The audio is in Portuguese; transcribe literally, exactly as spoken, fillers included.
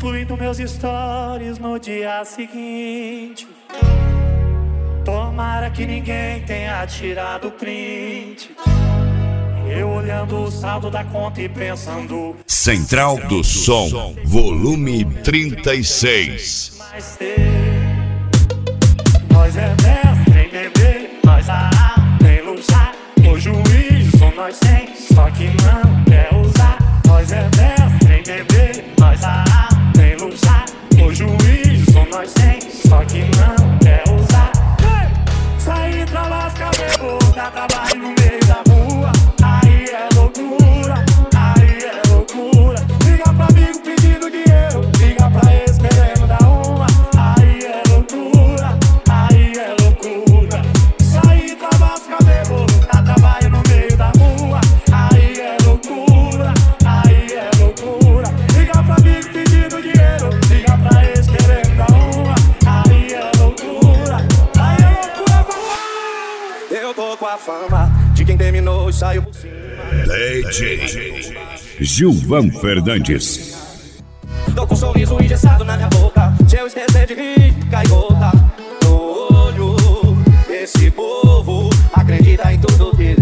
incluindo meus stories no dia seguinte. Tomara que ninguém tenha tirado print. Eu olhando o saldo da conta e pensando: Central do Som, volume trinta e seis. Mas nós é mestre em beber, nós a tem luxar. O juízo nós tem, só que não quer usar. Nós é mestre em beber, nós a tem luxar. O juízo nós tem, só que não quer usar. Hey! Sair pra lascar, bebo, dá trabalho no meio da rua. Aí é loucura, aí é loucura. Liga pra amigo pedindo dinheiro, liga pra ex querendo dar uma. Aí é loucura, aí é loucura. Sair pra lascar, bebo, dá trabalho no meio da rua. Aí é loucura, aí é loucura. Liga pra amigo pedindo dinheiro, liga pra ex querendo dar uma. Aí é loucura, aí é loucura, vamos. Eu tô com a fama de quem terminou e saiu por cima. D J Gilvan Fernandes. Tô com um sorriso engessado na minha boca. Se eu esquecer de rir, cai gota no olho. Esse povo acredita em tudo que